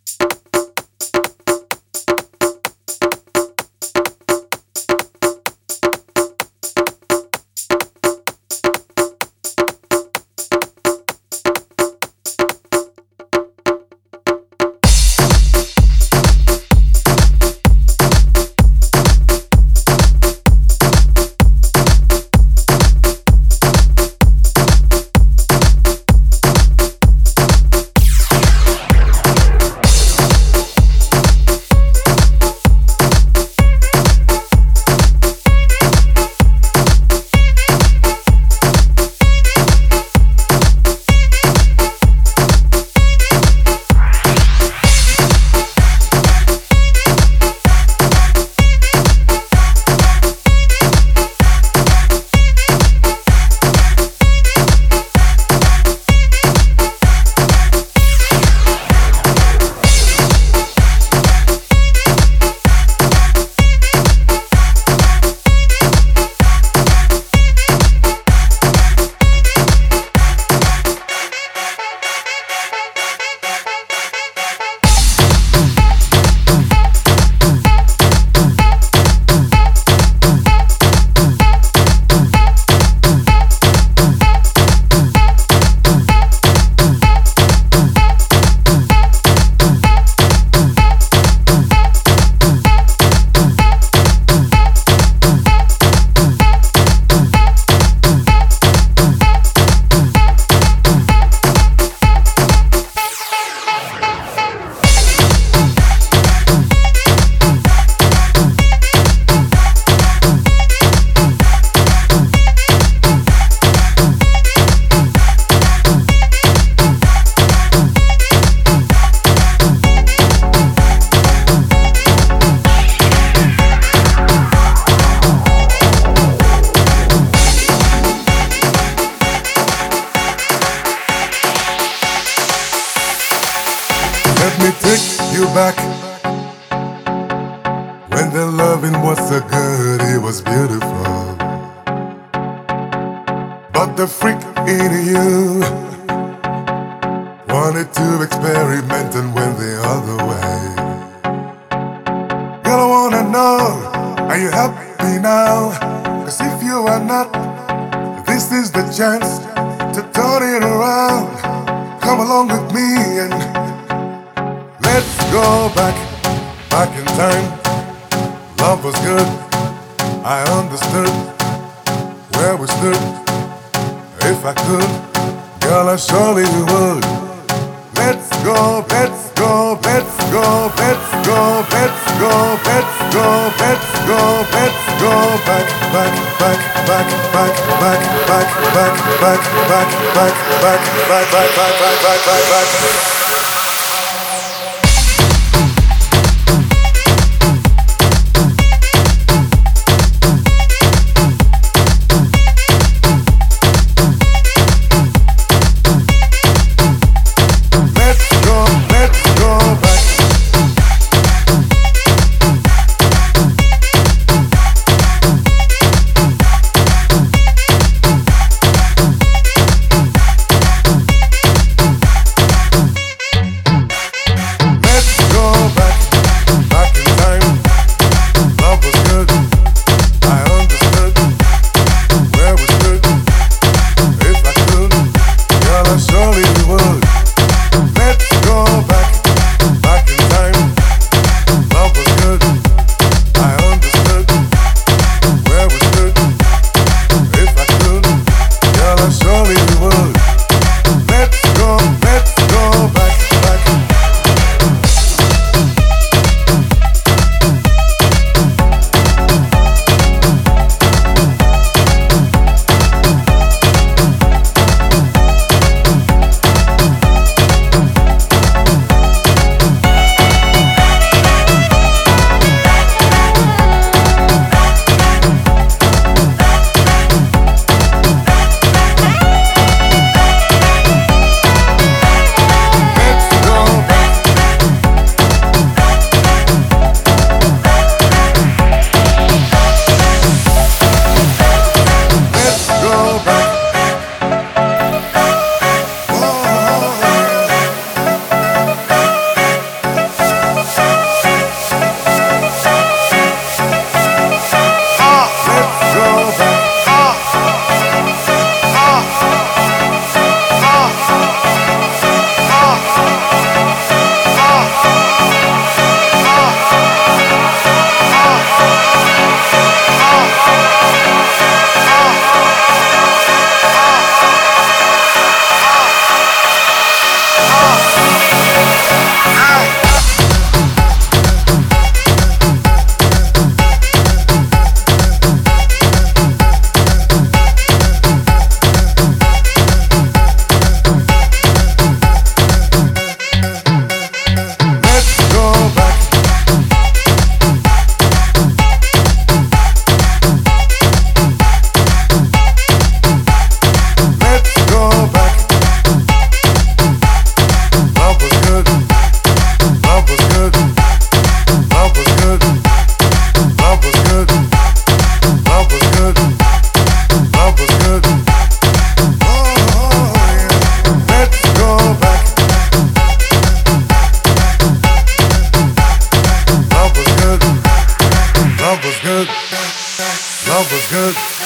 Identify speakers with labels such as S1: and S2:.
S1: me take you back when the loving was so good, it was beautiful. But the freak in you wanted to experiment and went the other way. Girl, I wanna know, are you happy now? 'Cause if you are not, this is the chance to turn it around. Come along with me and let's go back in time. Love was good, I understood where we stood. If I could, girl, I surely would. Let's go, let's go, let's go, let's go, let's go, let's go, let's go, let's go back, back, back, back, back, back, back, back, back, back, back, back, back, back, back, back, back, back. good.